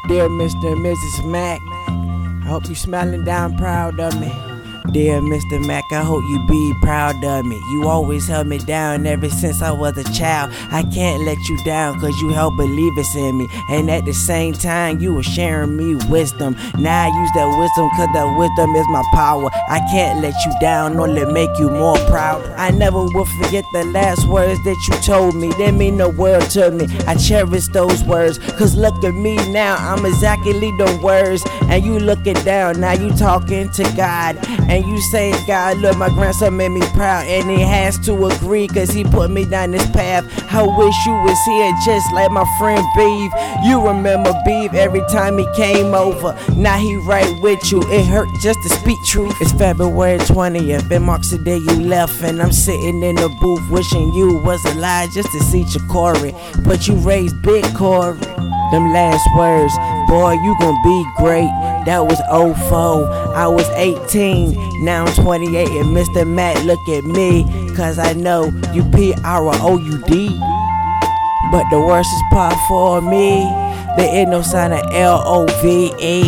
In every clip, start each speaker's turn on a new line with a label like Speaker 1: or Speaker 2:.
Speaker 1: Dear Mr. and Mrs. Mac, I hope you smiling down proud of me. Dear Mr. Mac, I hope you be proud of me. You always held me down ever since I was a child. I can't let you down cause you help believers in me. And at the same time, you were sharing me wisdom. Now I use that wisdom cause that wisdom is my power. I can't let you down, only make you more proud. I never will forget the last words that you told me. They mean the world to me. I cherish those words cause look at me now, I'm exactly the words. And you looking down, now you talking to God. And you say, God, look, my grandson made me proud. And he has to agree cause he put me down this path. I wish you was here just like my friend Beef. You remember Beef every time he came over. Now he right with you, it hurt just to speak truth. It's February 20th, it marks the day you left. And I'm sitting in the booth wishing you was alive just to see Corey. But you raised big Corey. Them last words, boy, you gon' be great. That was 04, I was 18, now I'm 28. And Mr. Mac, look at me, cause I know you P-R-O-U-D. But the worst is part for me, there ain't no sign of L-O-V-E.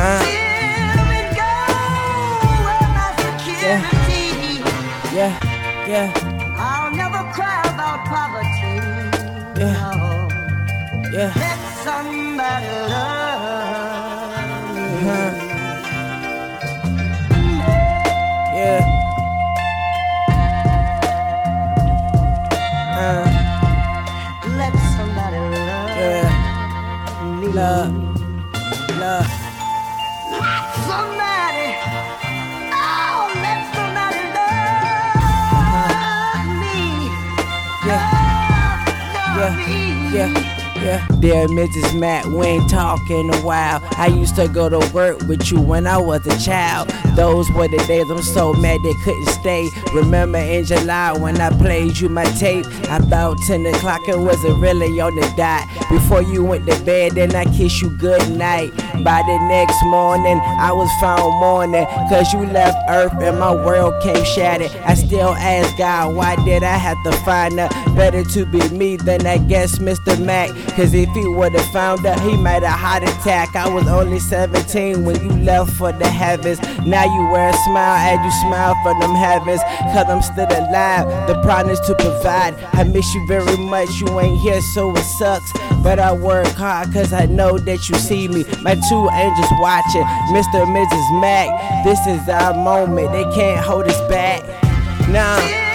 Speaker 1: Yeah.
Speaker 2: I'll never cry about poverty.
Speaker 1: Yeah.
Speaker 2: Let somebody love me. Let somebody love me.
Speaker 1: Love.
Speaker 2: Let somebody, oh, let somebody love me.
Speaker 1: Yeah. Dear Mrs. Mac, we ain't talking a while. I used to go to work with you when I was a child. Those were the days I'm so mad they couldn't stay. Remember in July when I played you my tape? About 10 o'clock, it wasn't really on the dot. Before you went to bed, then I kissed you good night. By the next morning, I was found mourning, cause you left Earth and my world came shattered. I still ask God, why did I have to find her? Better to be me than I guess Mr. Mac. Cause if he would've found her, he might have heart attack. I was only 17 when you left for the heavens. Now you wear a smile as you smile from them heavens. Cause I'm still alive, the promise to provide. I miss you very much, you ain't here so it sucks. But I work hard cause I know that you see me. My two angels watching, Mr. and Mrs. Mac. This is our moment, they can't hold us back. Nah.